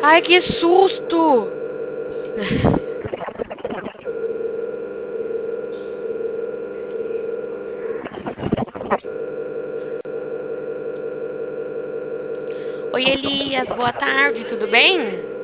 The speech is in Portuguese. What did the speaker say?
Ai, que susto! Oi, Elias, boa tarde, tudo bem?